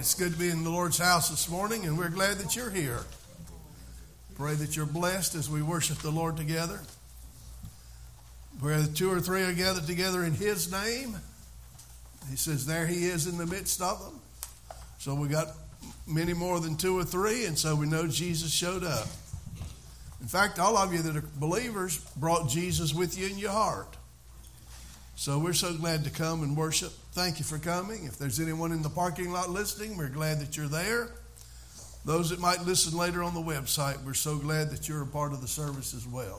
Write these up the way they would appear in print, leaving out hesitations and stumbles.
It's good to be in the Lord's house this morning, and we're glad that you're here. Pray that you're blessed as we worship the Lord together. Where the two or three are gathered together in His name, He says there He is in the midst of them. So we got many more than two or three, and so we know Jesus showed up. In fact, all of you that are believers brought Jesus with you in your heart. So we're so glad to come and worship. Thank you for coming. If there's anyone in the parking lot listening, we're glad that you're there. Those that might listen later on the website, we're so glad that you're a part of the service as well.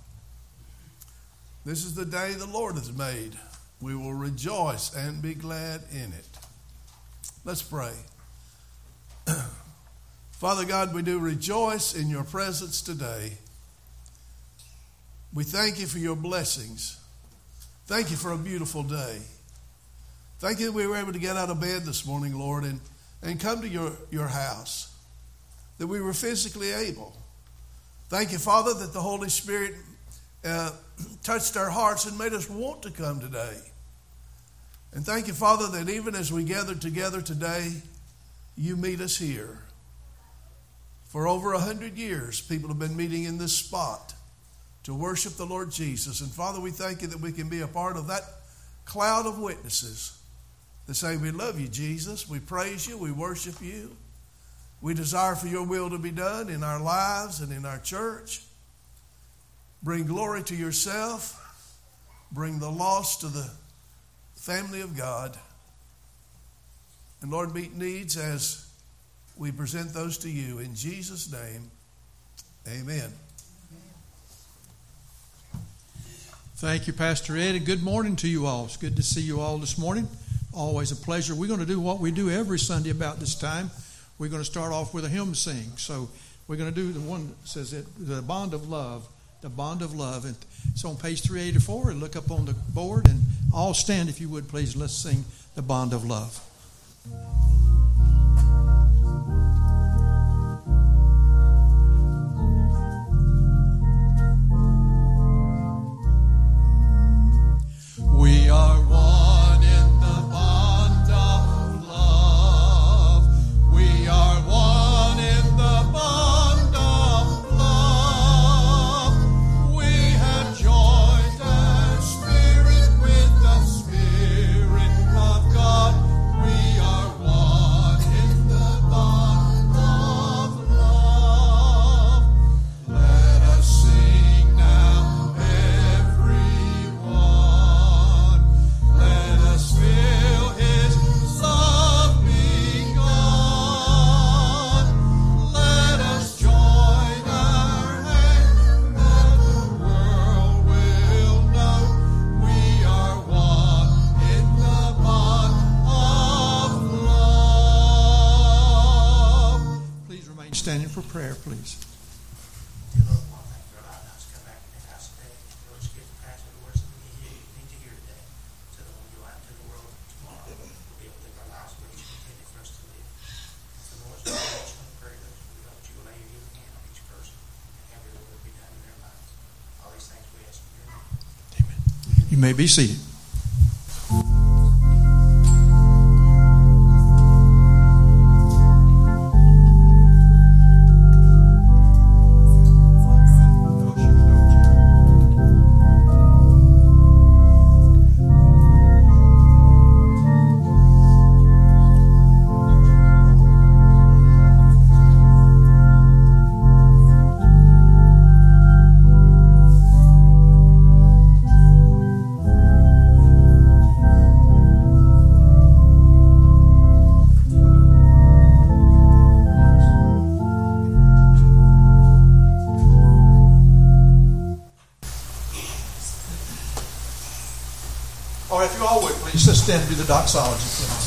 This is the day the Lord has made. We will rejoice and be glad in it. Let's pray. Father God, we do rejoice in your presence today. We thank you for your blessings. Thank you for a beautiful day. Thank you that we were able to get out of bed this morning, Lord, and come to your house, that we were physically able. Thank you, Father, that the Holy Spirit touched our hearts and made us want to come today. And thank you, Father, that even as we gather together today, you meet us here. For over 100 years, people have been meeting in this spot to worship the Lord Jesus. And Father, we thank you that we can be a part of that cloud of witnesses that say, we love you, Jesus. We praise you. We worship you. We desire for your will to be done in our lives and in our church. Bring glory to yourself. Bring the lost to the family of God. And Lord, meet needs as we present those to you. In Jesus' name, amen. Thank you, Pastor Ed, and good morning to you all. It's good to see you all this morning. Always a pleasure. We're going to do what we do every Sunday about this time. We're going to start off with a hymn sing. So we're going to do the one that says it, the Bond of Love, the Bond of Love. And it's on page 384. And look up on the board and all stand if you would, please. Let's sing the Bond of Love. We are one in the bond of love. We are one in the bond of love. We have joined our spirit with the Spirit of God. We are one in the bond of love. Let us sing now, everyone. Let us feel His love begun. Let us join our hands, that the world will know we are one in the bond of love. Please remain standing for prayer, please. You may be seated. Let's stand and do the doxology, please.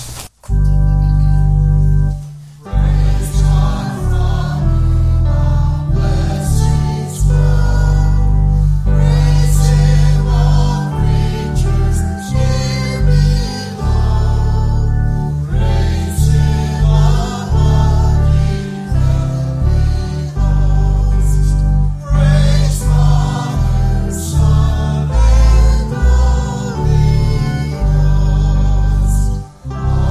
Oh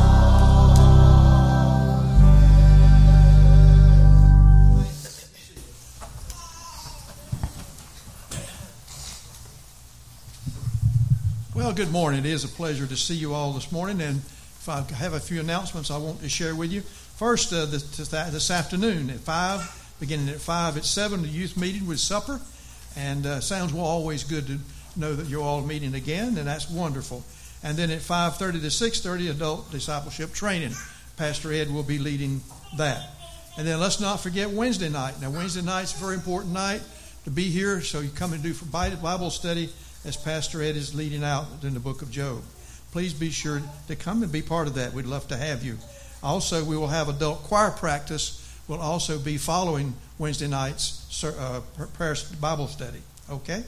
Well, good morning. It is a pleasure to see you all this morning, and if I have a few announcements I want to share with you. First, this afternoon at 5, beginning at 5, at 7, the youth meeting with supper, and sounds always good to know that you're all meeting again, and that's wonderful. And then at 5:30 to 6:30, adult discipleship training. Pastor Ed will be leading that. And then let's not forget Wednesday night. Now, Wednesday night's a very important night to be here, so you come and do for Bible study as Pastor Ed is leading out in the book of Job. Please be sure to come and be part of that. We'd love to have you. Also, we will have adult choir practice. Will also be following Wednesday night's prayer Bible study. Okay?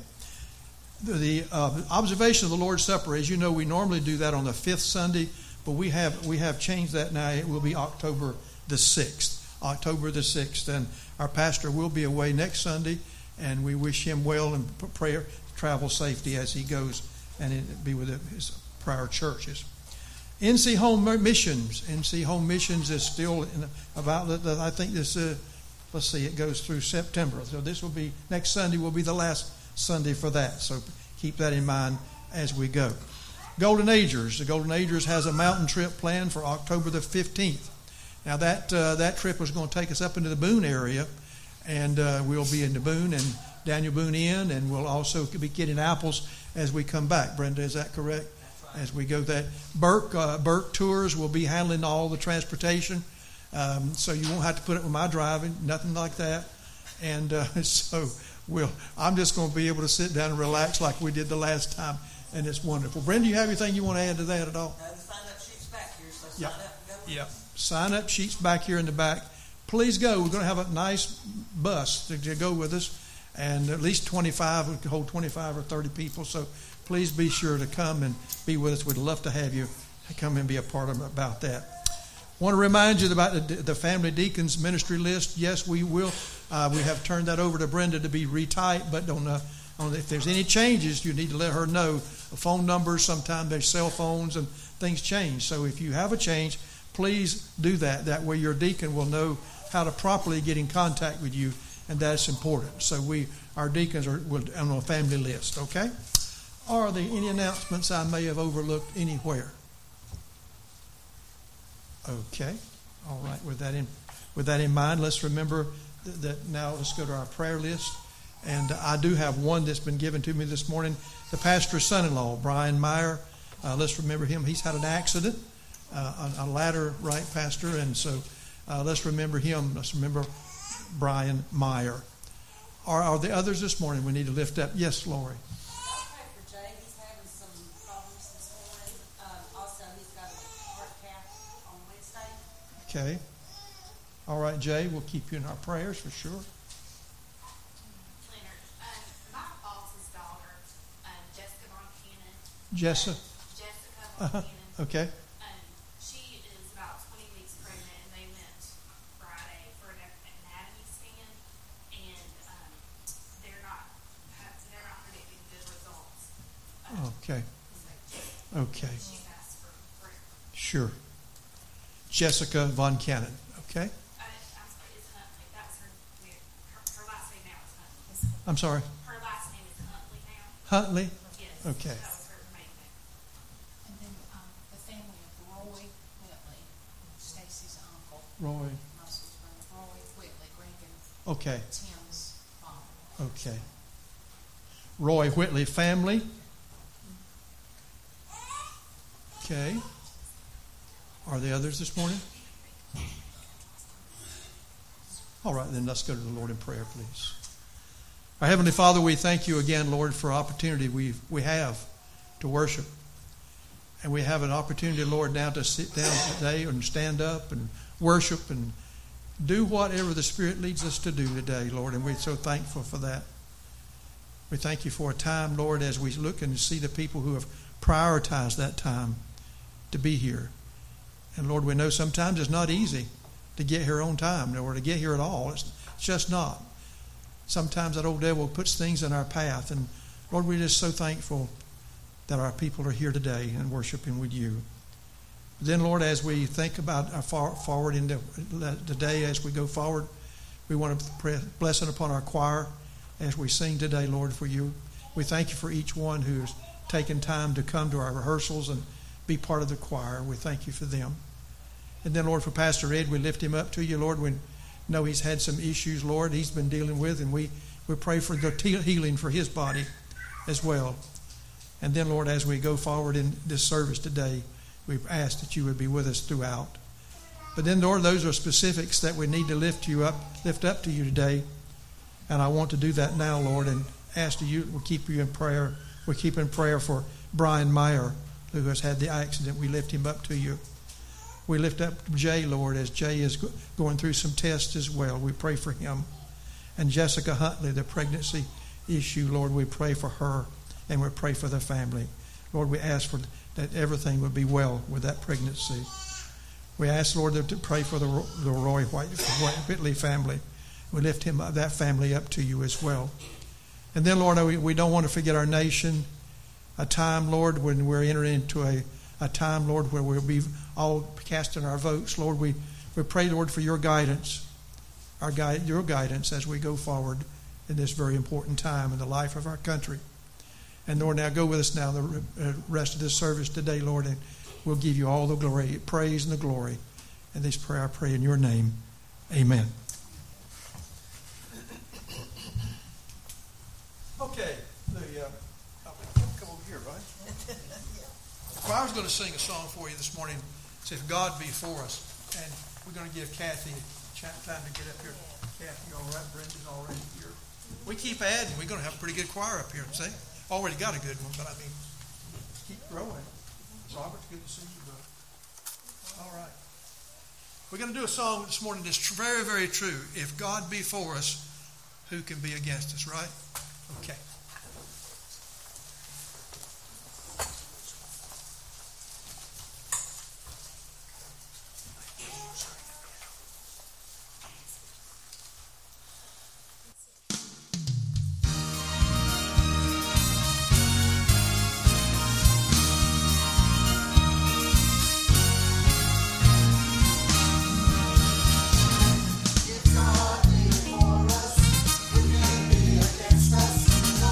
The observation of the Lord's Supper, as you know, we normally do that on the 5th Sunday, but we have changed that now. It will be October the 6th. October the 6th. And our pastor will be away next Sunday, and we wish him well and travel safety as he goes and be with his prior churches. NC Home Missions. NC Home Missions is still I think this, let's see, it goes through September. So this will be, next Sunday will be the last Sunday for that. So keep that in mind as we go. Golden Agers. The Golden Agers has a mountain trip planned for October the 15th. Now that trip is going to take us up into the Boone area, and we'll be in the Boone and Daniel Boone Inn, and we'll also be getting apples as we come back. Brenda, is that correct? Right. As we go that Burke Tours will be handling all the transportation, so you won't have to put up with my driving, nothing like that. And so I'm just going to be able to sit down and relax like we did the last time, and it's wonderful. Brenda, do you have anything you want to add to that at all? No, the sign-up sheet's back here, so sign up. Yep. Sign-up sheet's back here in the back. Please go. We're going to have a nice bus to go with us, and at least 25. We can hold 25 or 30 people. So please be sure to come and be with us. We'd love to have you come and be a part of about that. I want to remind you about the family deacons ministry list. Yes, we will. We have turned that over to Brenda to be retyped, but if there's any changes, you need to let her know. Phone numbers, sometimes there's cell phones and things change. So if you have a change, please do that. That way your deacon will know how to properly get in contact with you, and that's important. So our deacons are on a family list, okay? Are there any announcements I may have overlooked anywhere? Okay. All right. With that in mind, let's remember that now let's go to our prayer list. And I do have one that's been given to me this morning. The pastor's son-in-law, Brian Meyer. Let's remember him. He's had an accident, a ladder, right, Pastor? And so let's remember him. Let's remember Brian Meyer. Are there others this morning we need to lift up? Yes, Lori. I'll pray for Jay. He's having some problems this morning. Also, he's got a heart cath on Wednesday. Okay. All right, Jay, we'll keep you in our prayers for sure. Leonard, my boss's daughter, Jessica Von Cannon. Jessica Von Cannon. Okay. She is about 20 weeks pregnant, and they went Friday for an anatomy scan, and they're not predicting good results. Okay. Okay. She's asked for prayer. Sure. Jessica Von Cannon. Okay. I'm sorry, it's Huntley. That's her last name now is Huntley. I'm sorry. Her last name is Huntley now. Huntley. Yes. Okay. That was her main name. And then the family of Roy Whitley, Stacy's uncle, Roy. Russell's brother, Roy Whitley, Reagan, Okay. Tim's father. Okay. Roy Whitley family. Okay. Are there others this morning? All right, then let's go to the Lord in prayer, please. Our Heavenly Father, we thank you again, Lord, for opportunity we have to worship. And we have an opportunity, Lord, now to sit down today and stand up and worship and do whatever the Spirit leads us to do today, Lord, and we're so thankful for that. We thank you for a time, Lord, as we look and see the people who have prioritized that time to be here. And Lord, we know sometimes it's not easy to get here on time or to get here at all. It's just not. Sometimes that old devil puts things in our path. And Lord, we're just so thankful that our people are here today and worshiping with you. But then, Lord, as we think about our forward into the day, as we go forward, we want to pray a blessing upon our choir as we sing today, Lord, for you. We thank you for each one who's taken time to come to our rehearsals and be part of the choir. We thank you for them. And then, Lord, for Pastor Ed, we lift him up to you, Lord. We know he's had some issues, Lord, he's been dealing with, and we pray for the healing for his body as well. And then, Lord, as we go forward in this service today, we ask that you would be with us throughout. But then, Lord, those are specifics that we need to lift up to you today. And I want to do that now, Lord, and ask that you, we'll keep you in prayer. We keep in prayer for Brian Meyer, who has had the accident. We lift him up to you. We lift up Jay, Lord, as Jay is going through some tests as well. We pray for him. And Jessica Huntley, the pregnancy issue, Lord, we pray for her, and we pray for the family. Lord, we ask for that everything would be well with that pregnancy. We ask, Lord, to pray for the Roy Whitley family. We lift him up, that family up to you as well. And then, Lord, we don't want to forget our nation, a time, Lord, when we're entering into a time, Lord, where we'll be all casting our votes. Lord, we pray, Lord, for your guidance, your guidance as we go forward in this very important time in the life of our country. And Lord, now go with us now the rest of this service today, Lord, and we'll give you all the glory, praise and the glory. And this prayer I pray in your name. Amen. Okay, come over here, right? The choir's going to sing a song for you this morning. It says, God be for us. And we're going to give Kathy time to get up here. Kathy, all right? Brenda's already here. We keep adding. We're going to have a pretty good choir up here, see? Already got a good one, but I mean, keep growing. Robert, good to see you, brother. All right. We're going to do a song this morning that's very, very true. If God be for us, who can be against us, right? Okay. If God be for us, who can be against us?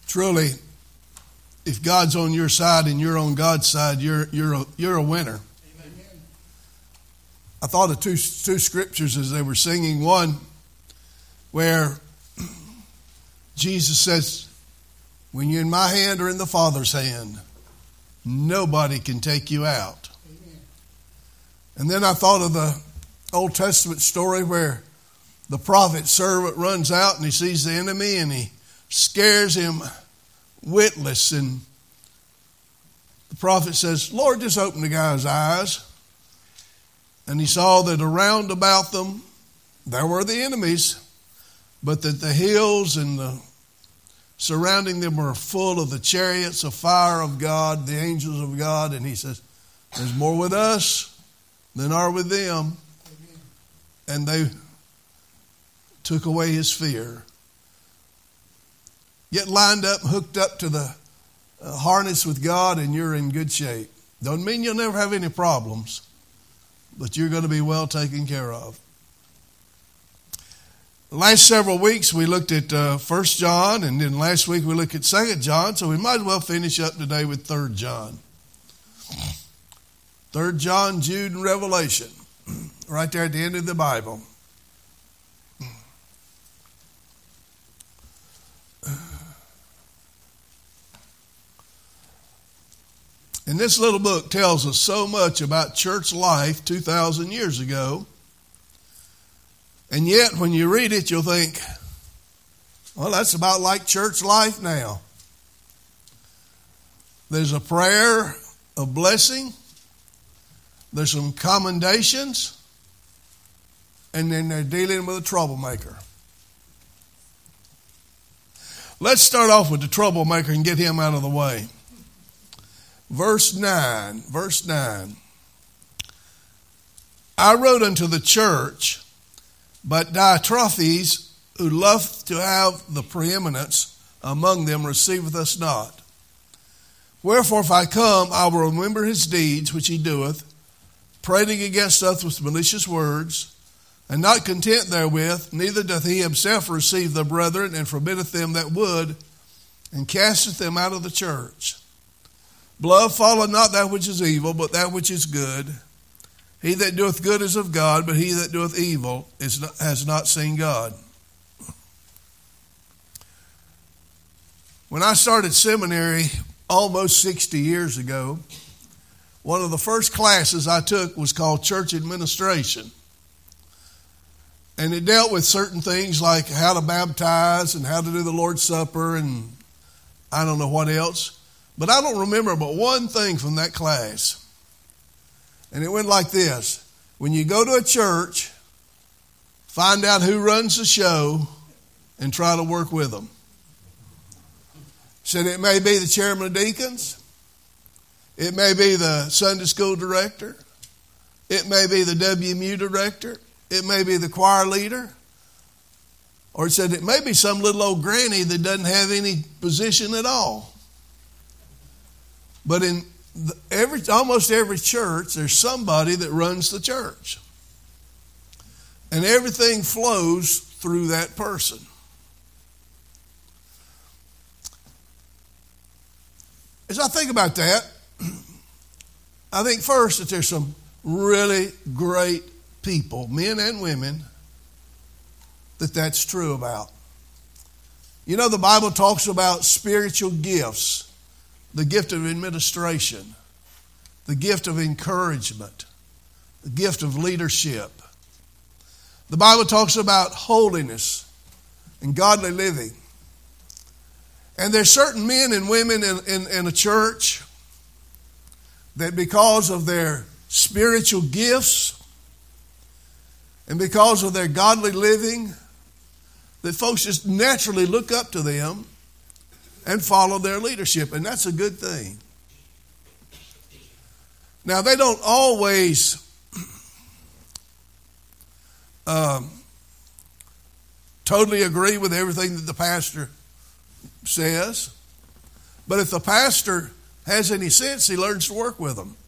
Truly, if God's on your side and you're on God's side, you're a winner. Amen. I thought of two scriptures as they were singing. One where Jesus says, when you're in my hand or in the Father's hand, nobody can take you out. Amen. And then I thought of the Old Testament story where the prophet's servant runs out and he sees the enemy and he scares him witless, and the prophet says, Lord, just open the guy's eyes. And he saw that around about them there were the enemies, but that the hills and the surrounding them were full of the chariots of fire of God, the angels of God. And he says, there's more with us than are with them. And they took away his fear. Get lined up, hooked up to the harness with God, and you're in good shape. Doesn't mean you'll never have any problems, but you're going to be well taken care of. The last several weeks we looked at 1 John, and then last week we looked at 2 John, so we might as well finish up today with 3 John. 3 John, Jude, and Revelation, right there at the end of the Bible. And this little book tells us so much about church life 2,000 years ago. And yet, when you read it, you'll think, well, that's about like church life now. There's a prayer of blessing. There's some commendations. And then they're dealing with a troublemaker. Let's start off with the troublemaker and get him out of the way. Verse 9. I wrote unto the church, but Diotrephes, who loveth to have the preeminence among them, receiveth us not. Wherefore, if I come, I will remember his deeds which he doeth, prating against us with malicious words, and not content therewith, neither doth he himself receive the brethren, and forbiddeth them that would, and casteth them out of the church. Beloved, follow not that which is evil, but that which is good. He that doeth good is of God, but he that doeth evil has not seen God. When I started seminary almost 60 years ago, one of the first classes I took was called Church Administration. And it dealt with certain things like how to baptize and how to do the Lord's Supper and I don't know what else. But I don't remember but one thing from that class. And it went like this. When you go to a church, find out who runs the show and try to work with them. Said it may be the chairman of deacons. It may be the Sunday school director. It may be the WMU director. It may be the choir leader. Or it said it may be some little old granny that doesn't have any position at all. But in almost every church, there's somebody that runs the church. And everything flows through that person. As I think about that, I think first that there's some really great people, men and women, that's true about. You know, the Bible talks about spiritual gifts. The gift of administration, the gift of encouragement, the gift of leadership. The Bible talks about holiness and godly living. And there's certain men and women in a church that because of their spiritual gifts and because of their godly living, that folks just naturally look up to them and follow their leadership, and that's a good thing. Now, they don't always totally agree with everything that the pastor says, but if the pastor has any sense, he learns to work with them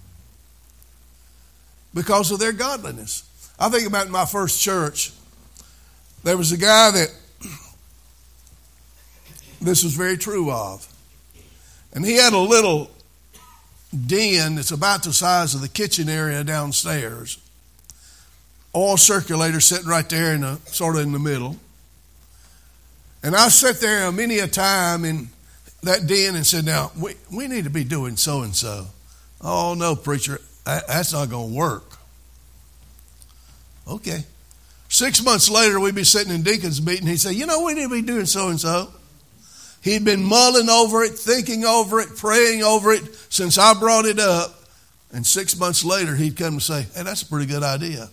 because of their godliness. I think about my first church. There was a guy that this was very true of. And he had a little den that's about the size of the kitchen area downstairs. Oil circulator sitting right there sort of in the middle. And I sat there many a time in that den and said, now, we need to be doing so-and-so. Oh, no, preacher, that's not going to work. Okay. 6 months later, we'd be sitting in deacons meeting. He'd say, we need to be doing so-and-so. He'd been mulling over it, thinking over it, praying over it since I brought it up. And 6 months later, he'd come and say, hey, that's a pretty good idea.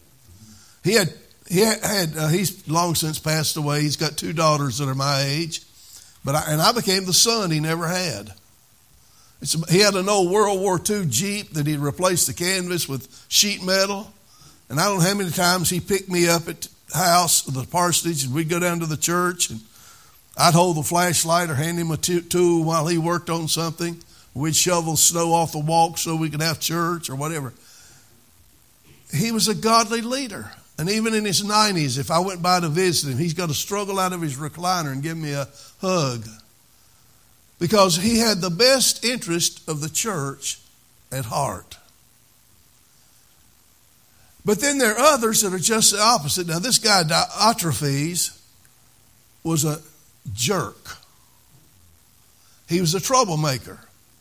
He's long since passed away. He's got 2 daughters that are my age. I became the son he never had. He had an old World War II Jeep that he'd replaced the canvas with sheet metal. And I don't know how many times he picked me up at the house, the parsonage, and we'd go down to the church. And I'd hold the flashlight or hand him a tool while he worked on something. We'd shovel snow off the walk so we could have church or whatever. He was a godly leader. And even in his 90s, if I went by to visit him, he's got to struggle out of his recliner and give me a hug. Because he had the best interest of the church at heart. But then there are others that are just the opposite. Now, this guy, Diotrephes, was a jerk. He was a troublemaker.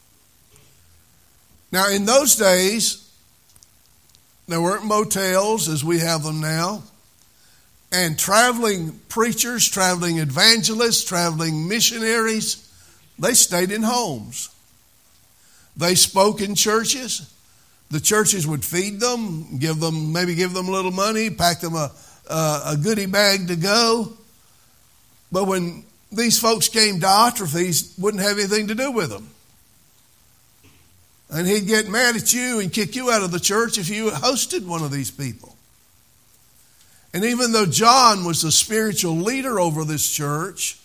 Now, in those days, there weren't motels as we have them now. And traveling preachers, traveling evangelists, traveling missionaries, they stayed in homes. They spoke in churches. The churches would feed them, maybe give them a little money, pack them a goodie bag to go. But when these folks came, Diotrephes wouldn't have anything to do with them. And he'd get mad at you and kick you out of the church if you hosted one of these people. And even though John was the spiritual leader over this church,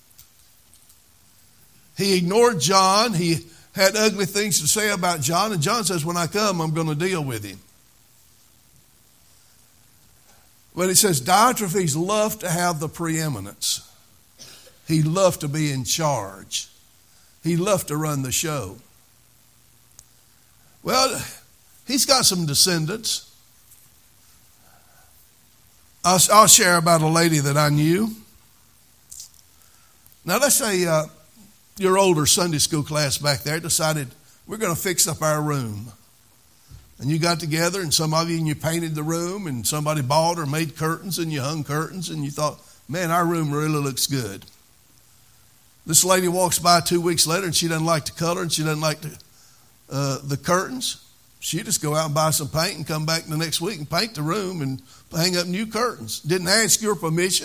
he ignored John. He had ugly things to say about John. And John says, when I come, I'm going to deal with him. But it says Diotrephes loved to have the preeminence. He loved to be in charge. He loved to run the show. Well, he's got some descendants. I'll share about a lady that I knew. Now, let's say your older Sunday school class back there decided we're going to fix up our room. And you got together, and some of you, and you painted the room, and somebody bought or made curtains, and you hung curtains, and you thought, man, our room really looks good. This lady walks by 2 weeks later, and she doesn't like the color, and she doesn't like the curtains. She'd just go out and buy some paint and come back the next week and paint the room and hang up new curtains. Didn't ask your permission.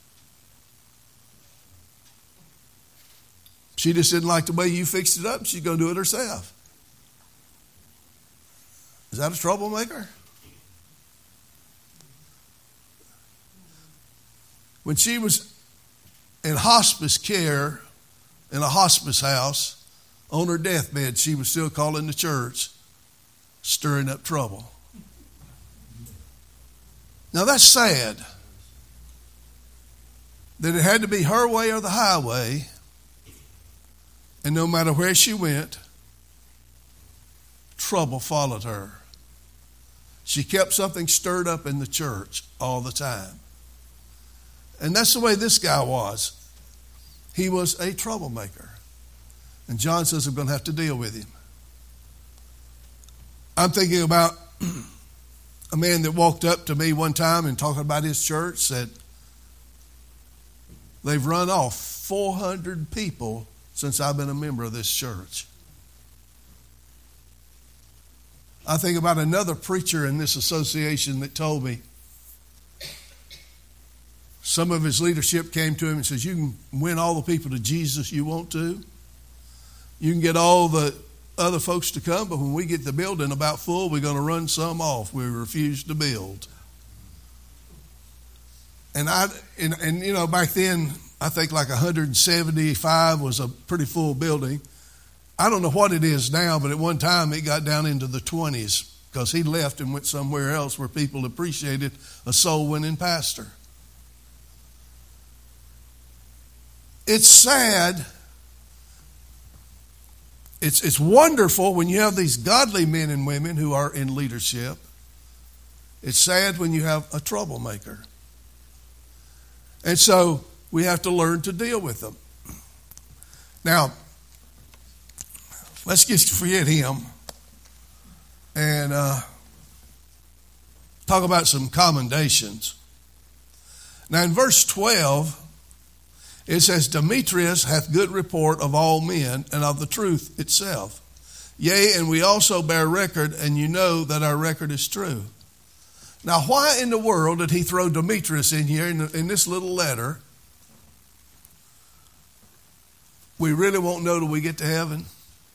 She just didn't like the way you fixed it up. She's going to do it herself. Is that a troublemaker? When she was in hospice care in a hospice house, on her deathbed, she was still calling the church, stirring up trouble. Now that's sad. That it had to be her way or the highway, and no matter where she went, trouble followed her. She kept something stirred up in the church all the time. And that's the way this guy was. He was a troublemaker. And John says, I'm going to have to deal with him. I'm thinking about a man that walked up to me one time and talking about his church, said, they've run off 400 people since I've been a member of this church. I think about another preacher in this association that told me some of his leadership came to him and says, you can win all the people to Jesus you want to. You can get all the other folks to come, but when we get the building about full, we're going to run some off. We refuse to build. And you know, back then, I think like 175 was a pretty full building. I don't know what it is now, but at one time it got down into the 20s because he left and went somewhere else where people appreciated a soul-winning pastor. it's sad. It's wonderful when you have these godly men and women who are in leadership. It's sad when you have a troublemaker. And so we have to learn to deal with them. Now, let's just forget him and talk about some commendations. Now, in verse 12, it says, Demetrius hath good report of all men and of the truth itself. Yea, and we also bear record, and you know that our record is true. Now, why in the world did he throw Demetrius in here in this little letter? We really won't know till we get to heaven.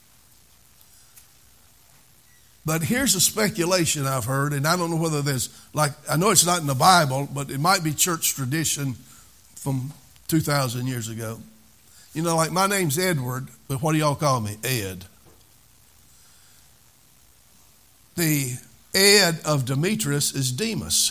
But here's a speculation I've heard, and I don't know whether there's, I know it's not in the Bible, but it might be church tradition from 2,000 years ago. You know, like my name's Edward, but what do y'all call me? Ed. The Ed of Demetrius is Demas.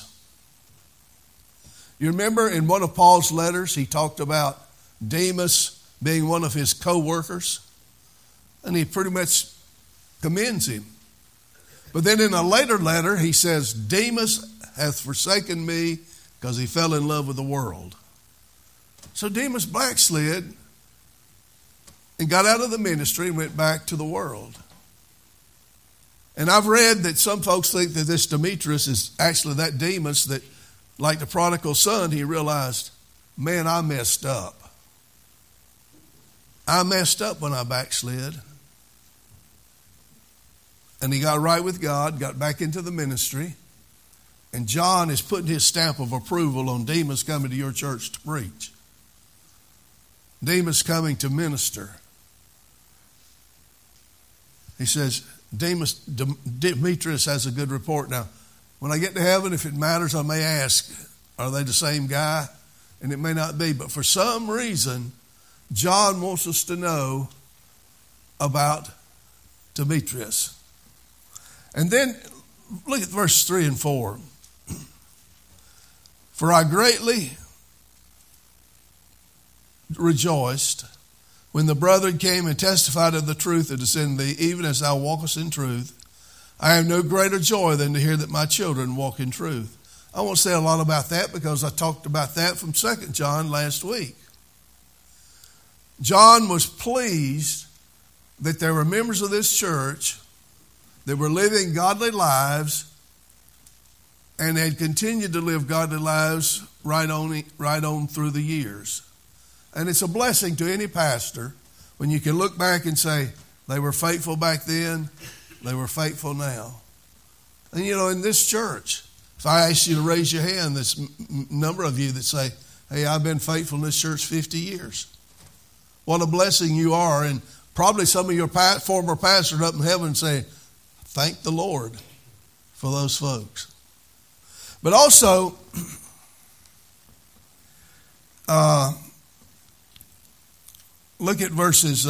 You remember in one of Paul's letters, he talked about Demas being one of his co-workers, and he pretty much commends him. But then in a later letter, he says, Demas hath forsaken me because he fell in love with the world. So Demas backslid and got out of the ministry and went back to the world. And I've read that some folks think that this Demetrius is actually that Demas that, like the prodigal son, he realized, man, I messed up. I messed up when I backslid. And he got right with God, got back into the ministry. And John is putting his stamp of approval on Demas coming to your church to preach. Demas coming to minister. He says, Demetrius has a good report. Now, when I get to heaven, if it matters, I may ask, are they the same guy? And it may not be. But for some reason, John wants us to know about Demetrius. And then look at verse 3 and 4. For I greatly rejoiced when the brethren came and testified of the truth that is in thee, even as thou walkest in truth. I have no greater joy than to hear that my children walk in truth. I won't say a lot about that because I talked about that from 2 John last week. John was pleased that there were members of this church that were living godly lives and had continued to live godly lives right on through the years. And it's a blessing to any pastor when you can look back and say, they were faithful back then, they were faithful now. And you know, in this church, if I ask you to raise your hand, there's a number of you that say, hey, I've been faithful in this church 50 years. What a blessing you are. And probably some of your former pastors up in heaven say, thank the Lord for those folks. But also, look at verses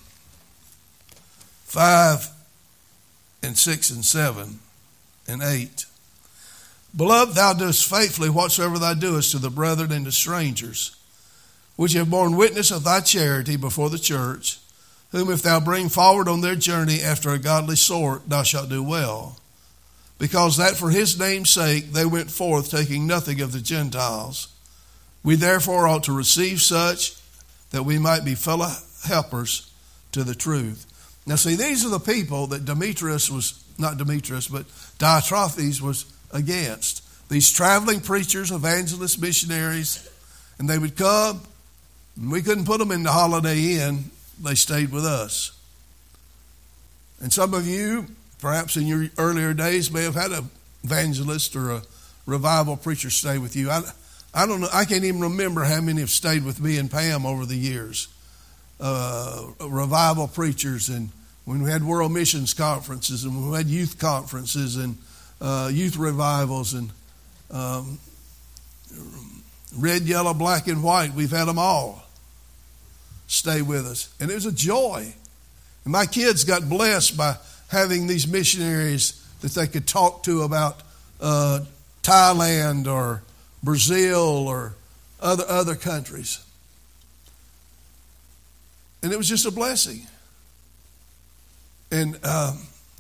5 and 6 and 7 and 8. Beloved, thou doest faithfully whatsoever thou doest to the brethren and to strangers, which have borne witness of thy charity before the church, whom if thou bring forward on their journey after a godly sort, thou shalt do well. Because that for his name's sake they went forth, taking nothing of the Gentiles. We therefore ought to receive such, that we might be fellow helpers to the truth. Now see, these are the people that Diotrephes was against. These traveling preachers, evangelists, missionaries, and they would come, and we couldn't put them in the Holiday Inn. They stayed with us. And some of you, perhaps in your earlier days, may have had an evangelist or a revival preacher stay with you. I don't know. I can't even remember how many have stayed with me and Pam over the years. Revival preachers, and when we had world missions conferences, and when we had youth conferences and youth revivals, and red, yellow, black, and white. We've had them all stay with us. And it was a joy. And my kids got blessed by having these missionaries that they could talk to about Thailand or Brazil or other countries. And it was just a blessing. And the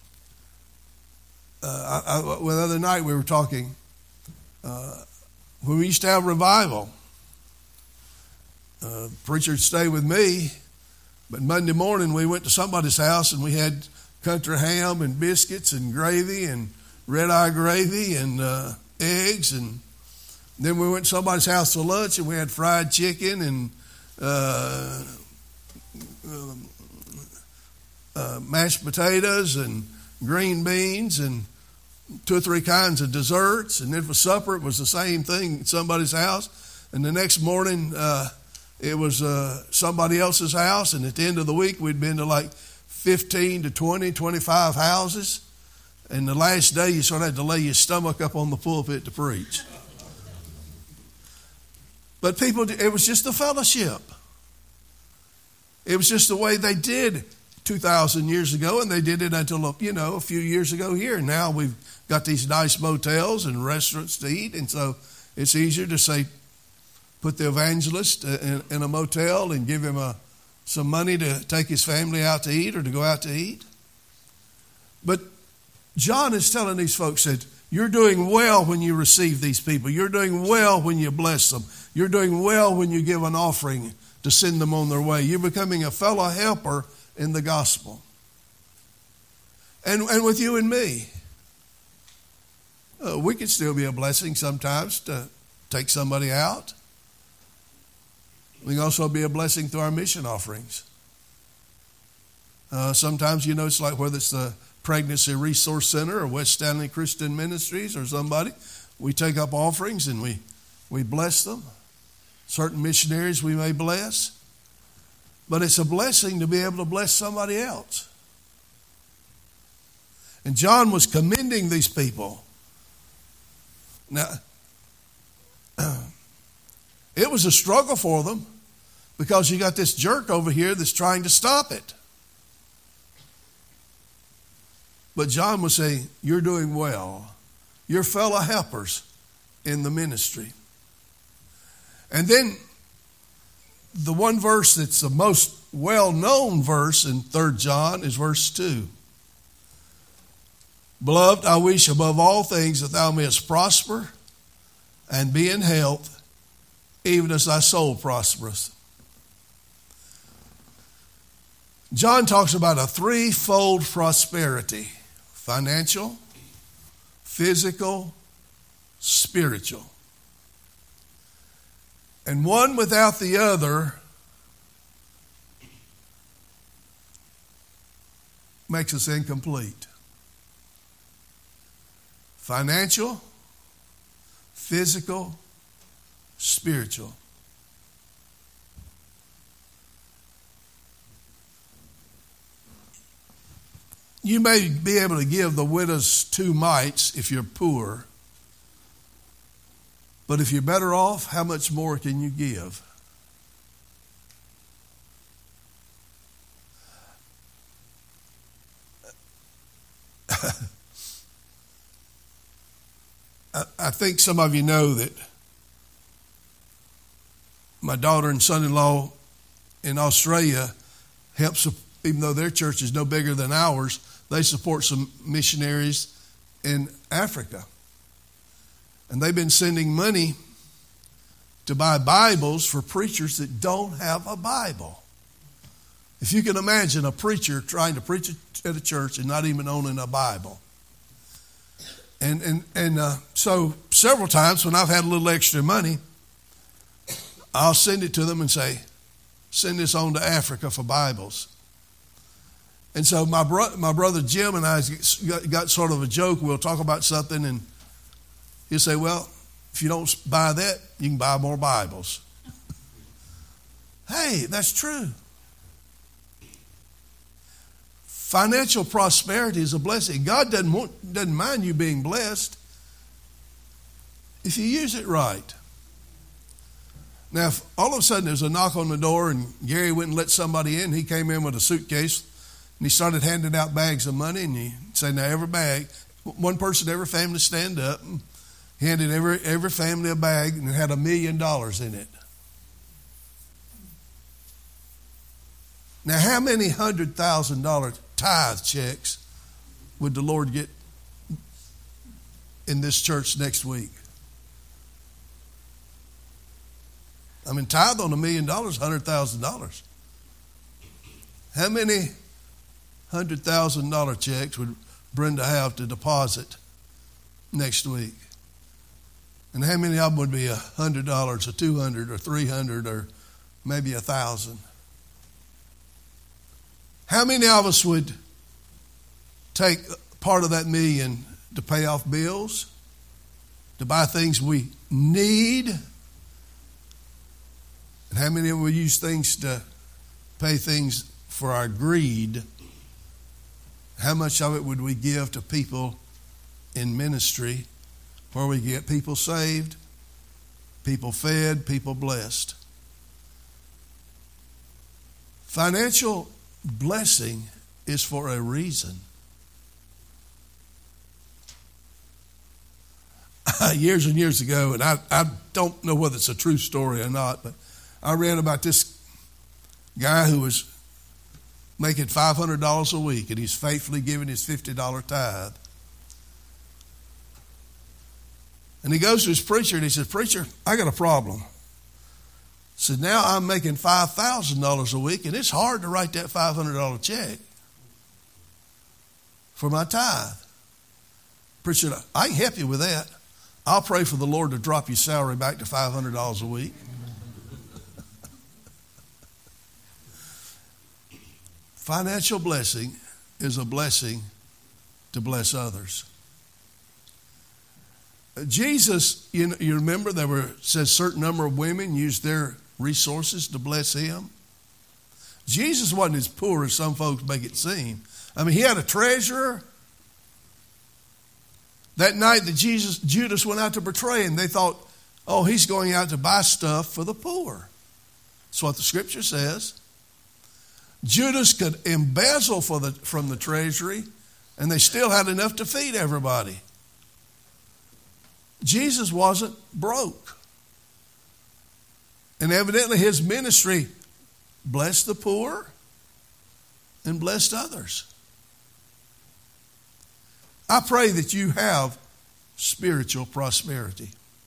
other night we were talking, when we used to have revival, preacher would stay with me, but Monday morning we went to somebody's house and we had country ham and biscuits and gravy and red-eye gravy and eggs, and then we went to somebody's house for lunch and we had fried chicken and mashed potatoes and green beans and 2 or 3 kinds of desserts. And then for supper it was the same thing at somebody's house. And the next morning it was somebody else's house. And at the end of the week we'd been to like 15 to 20, 25 houses. And the last day you sort of had to lay your stomach up on the pulpit to preach. But people, it was just the fellowship. It was just the way they did 2,000 years ago, and they did it until, a few years ago here. Now we've got these nice motels and restaurants to eat, and so it's easier to say, put the evangelist in a motel and give him some money to take his family out to eat or to go out to eat. But John is telling these folks that you're doing well when you receive these people. You're doing well when you bless them. You're doing well when you give an offering to send them on their way. You're becoming a fellow helper in the gospel. And with you and me, we can still be a blessing sometimes to take somebody out. We can also be a blessing through our mission offerings. Sometimes, it's like whether it's the Pregnancy Resource Center or West Stanley Christian Ministries or somebody, we take up offerings and we bless them. Certain missionaries we may bless. But it's a blessing to be able to bless somebody else. And John was commending these people. Now, it was a struggle for them because you got this jerk over here that's trying to stop it. But John was saying, you're doing well. You're fellow helpers in the ministry. And then the one verse that's the most well-known verse in 3 John is verse 2. Beloved, I wish above all things that thou mayest prosper and be in health, even as thy soul prospereth. John talks about a threefold prosperity: financial, physical, spiritual. And one without the other makes us incomplete. Financial, physical, spiritual. You may be able to give the widow's 2 mites if you're poor. But if you're better off, how much more can you give? I think some of you know that my daughter and son-in-law in Australia helps, even though their church is no bigger than ours, they support some missionaries in Africa. And they've been sending money to buy Bibles for preachers that don't have a Bible. If you can imagine a preacher trying to preach at a church and not even owning a Bible. And so several times when I've had a little extra money, I'll send it to them and say, send this on to Africa for Bibles. And so my brother Jim and I got sort of a joke. We'll talk about something and he'll say, well, if you don't buy that, you can buy more Bibles. Hey, that's true. Financial prosperity is a blessing. God doesn't mind you being blessed if you use it right. Now, if all of a sudden there's a knock on the door and Gary went and let somebody in, he came in with a suitcase and he started handing out bags of money, and you say, now every bag, one person, every family stand up, and handed every family a bag, and it had $1 million in it. Now, how many $100,000 tithe checks would the Lord get in this church next week? I mean, tithe on $1 million, $100,000. How many $100,000 checks would Brenda have to deposit next week? And how many of them would be $100 or $200 or $300 or maybe $1,000? How many of us would take part of that million to pay off bills, to buy things we need? And how many of them would use things to pay things for our greed? How much of it would we give to people in ministry where we get people saved, people fed, people blessed? Financial blessing is for a reason. Years and years ago, and I don't know whether it's a true story or not, but I read about this guy who was making $500 a week, and he's faithfully giving his $50 tithe. And he goes to his preacher, and he says, "Preacher, I got a problem." He said, "Now I'm making $5,000 a week, and it's hard to write that $500 check for my tithe." Preacher said, "I can help you with that. I'll pray for the Lord to drop your salary back to $500 a week." Financial blessing is a blessing to bless others. Jesus, you remember says a certain number of women used their resources to bless him. Jesus wasn't as poor as some folks make it seem. I mean, he had a treasurer. That night that Judas went out to betray him, they thought, oh, he's going out to buy stuff for the poor. That's what the scripture says. Judas could embezzle from the treasury, and they still had enough to feed everybody. Jesus wasn't broke. And evidently his ministry blessed the poor and blessed others. I pray that you have spiritual prosperity.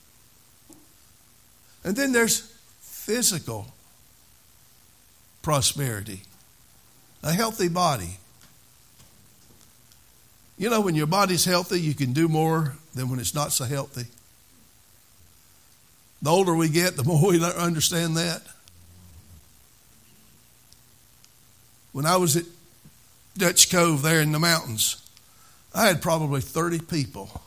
And then there's physical prosperity. A healthy body. You know, when your body's healthy, you can do more than when it's not so healthy. The older we get, the more we understand that. When I was at Dutch Cove there in the mountains, I had probably 30 people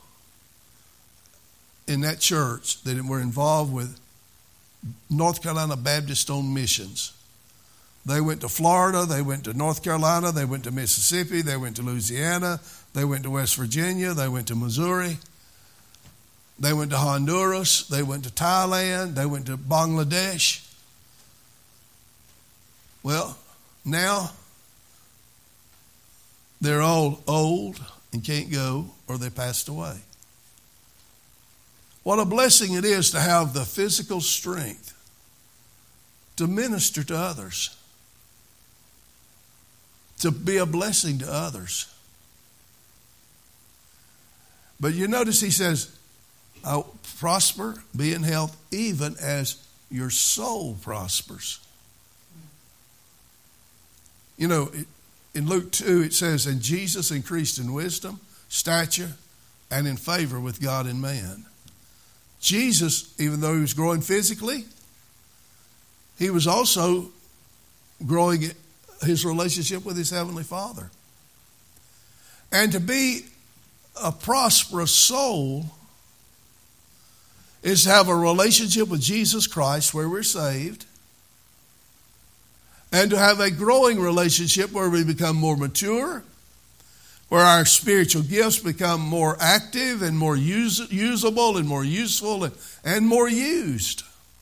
in that church that were involved with North Carolina Baptist-owned missions. They went to Florida, they went to North Carolina, they went to Mississippi, they went to Louisiana, they went to West Virginia, they went to Missouri, they went to Honduras, they went to Thailand, they went to Bangladesh. Well, now they're all old and can't go, or they passed away. What a blessing it is to have the physical strength to minister to others, to be a blessing to others. But you notice he says, "I'll prosper, be in health, even as your soul prospers." You know, in Luke 2 it says, "And Jesus increased in wisdom, stature, and in favor with God and man." Jesus, even though he was growing physically, he was also growing his relationship with his Heavenly Father. And to be a prosperous soul is to have a relationship with Jesus Christ where we're saved, and to have a growing relationship where we become more mature, where our spiritual gifts become more active and more usable and more useful and more used.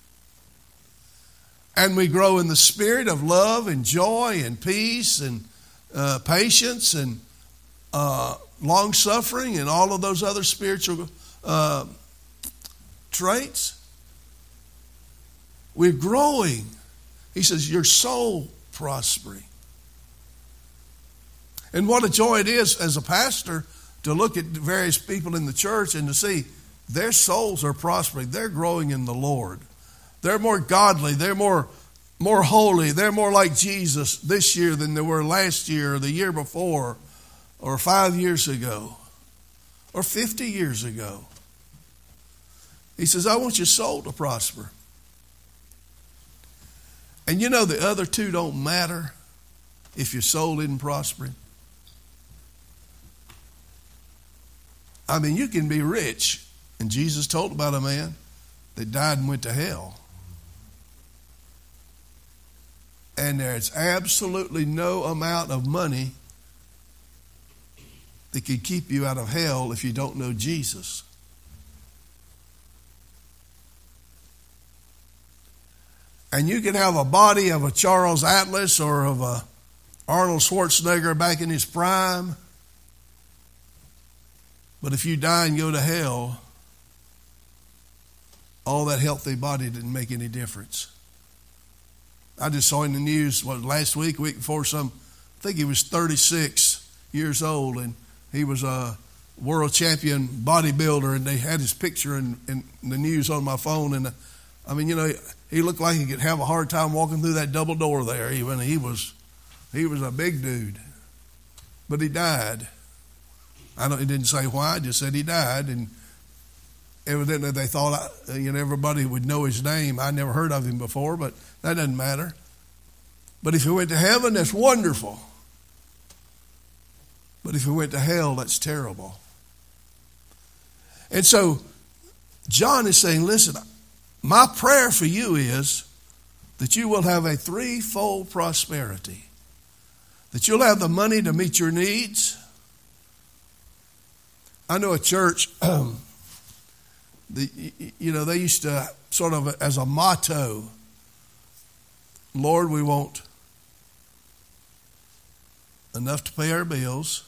And we grow in the spirit of love and joy and peace and patience and long-suffering and all of those other spiritual traits. We're growing. He says, your soul prospering. And what a joy it is as a pastor to look at various people in the church and to see their souls are prospering. They're growing in the Lord. They're more godly. They're more holy. They're more like Jesus this year than they were last year or the year before or 5 years ago or 50 years ago. He says, I want your soul to prosper. And you know the other two don't matter if your soul isn't prospering. I mean, you can be rich. And Jesus told about a man that died and went to hell. And there's absolutely no amount of money that could keep you out of hell if you don't know Jesus. And you can have a body of a Charles Atlas or of a Arnold Schwarzenegger back in his prime. But if you die and go to hell, all that healthy body didn't make any difference. I just saw in the news, last week before I think he was 36 years old, and he was a world champion bodybuilder, and they had his picture in the news on my phone. And I mean, you know, he looked like he could have a hard time walking through that double door there. Even he was a big dude, but he died. He didn't say why. Just said he died, and evidently they thought everybody would know his name. I never heard of him before, but that doesn't matter. But if he went to heaven, that's wonderful. But if he went to hell, that's terrible. And so John is saying, listen, my prayer for you is that you will have a threefold prosperity. That you'll have the money to meet your needs. I know a church, they used to sort of as a motto, Lord, we want enough to pay our bills,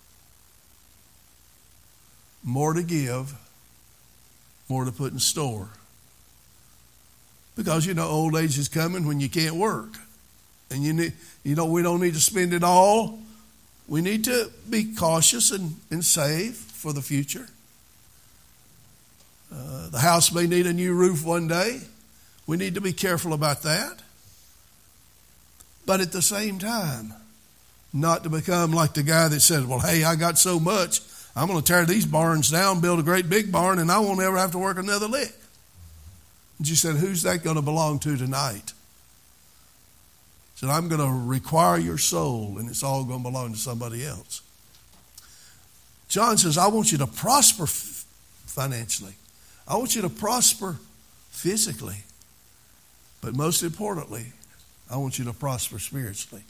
more to give, more to put in store. Because, old age is coming when you can't work. And we don't need to spend it all. We need to be cautious and save for the future. The house may need a new roof one day. We need to be careful about that. But at the same time, not to become like the guy that said, well, hey, I got so much, I'm going to tear these barns down, build a great big barn, and I won't ever have to work another lick. And she said, who's that going to belong to tonight? She said, I'm going to require your soul, and it's all going to belong to somebody else. John says, I want you to prosper financially. I want you to prosper physically. But most importantly, I want you to prosper spiritually.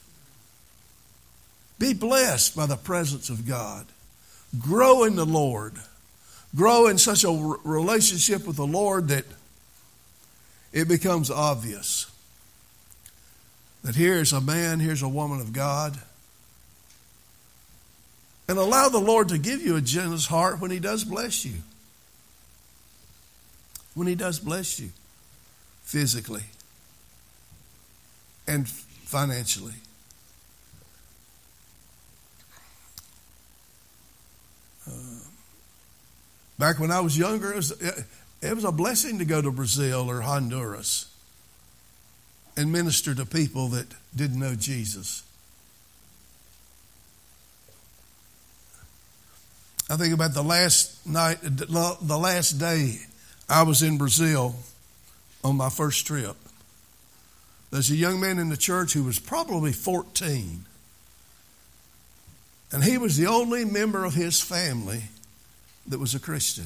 Be blessed by the presence of God. Grow in the Lord. Grow in such a relationship with the Lord that it becomes obvious that here's a man, here's a woman of God. And allow the Lord to give you a generous heart when He does bless you. When He does bless you physically and financially. Back when I was younger, it was a blessing to go to Brazil or Honduras and minister to people that didn't know Jesus. I think about the last day I was in Brazil on my first trip. There's a young man in the church who was probably 14. And he was the only member of his family that was a Christian.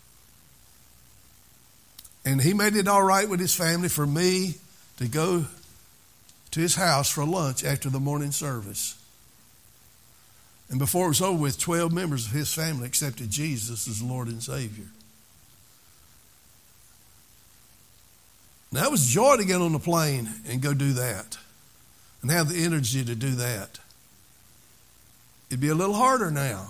And he made it all right with his family for me to go to his house for lunch after the morning service. And before it was over with, 12 members of his family accepted Jesus as Lord and Savior. Now, it was joy to get on the plane and go do that and have the energy to do that. It'd be a little harder now.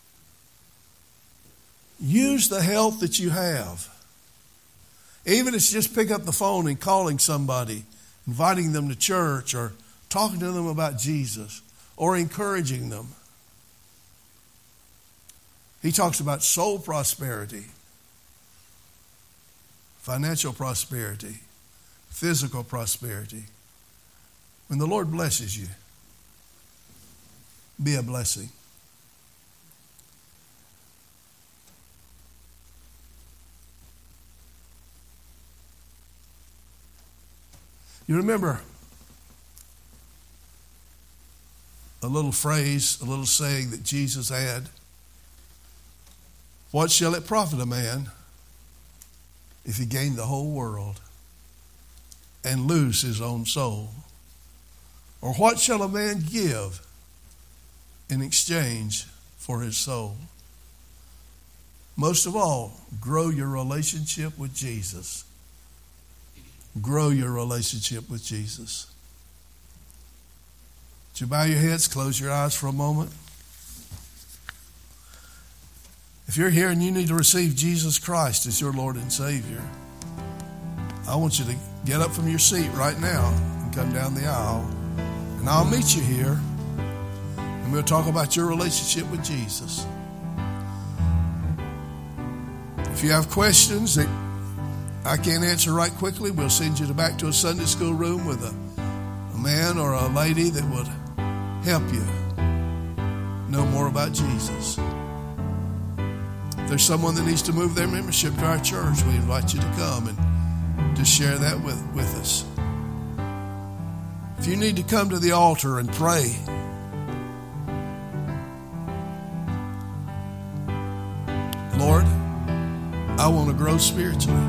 Use the health that you have. Even if it's just pick up the phone and calling somebody, inviting them to church or talking to them about Jesus. or encouraging them. He talks about soul prosperity, financial prosperity, physical prosperity. When the Lord blesses you, be a blessing. You remember a little phrase, a little saying that Jesus had? What shall it profit a man if he gain the whole world and lose his own soul? Or what shall a man give in exchange for his soul? Most of all, grow your relationship with Jesus. Grow your relationship with Jesus. Would you bow your heads, close your eyes for a moment? If you're here and you need to receive Jesus Christ as your Lord and Savior, I want you to get up from your seat right now and come down the aisle. And I'll meet you here, and we'll talk about your relationship with Jesus. If you have questions that I can't answer right quickly, we'll send you back to a Sunday school room with a man or a lady that would help you know more about Jesus. If there's someone that needs to move their membership to our church, we invite you to come and to share that with us. If you need to come to the altar and pray, Lord, I want to grow spiritually.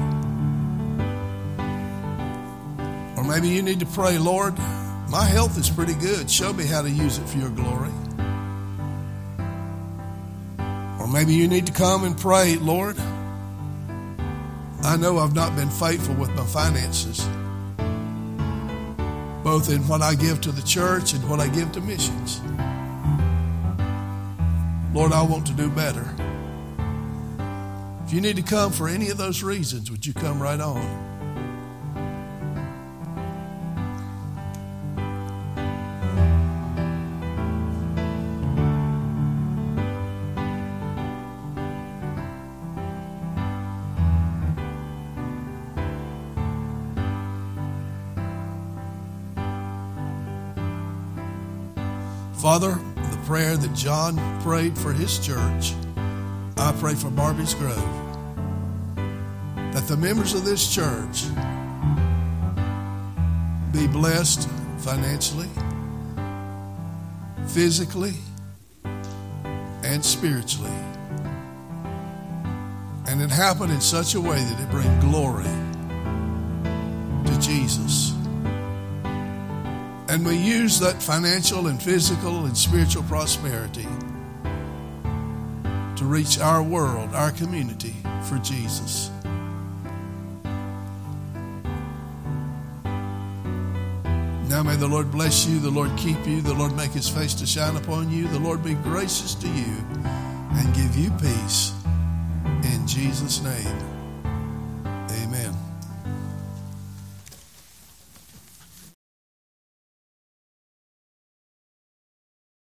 Or maybe you need to pray, Lord, my health is pretty good. Show me how to use it for your glory. Or maybe you need to come and pray, Lord, I know I've not been faithful with my finances, both in what I give to the church and what I give to missions. Lord, I want to do better. If you need to come for any of those reasons, would you come right on? Father, the prayer that John prayed for his church, I pray for Barbie's Grove, that the members of this church be blessed financially, physically, and spiritually. And it happen in such a way that it bring glory to Jesus. And we use that financial and physical and spiritual prosperity to reach our world, our community for Jesus. Now may the Lord bless you, the Lord keep you, the Lord make his face to shine upon you, the Lord be gracious to you and give you peace. In Jesus' name, amen.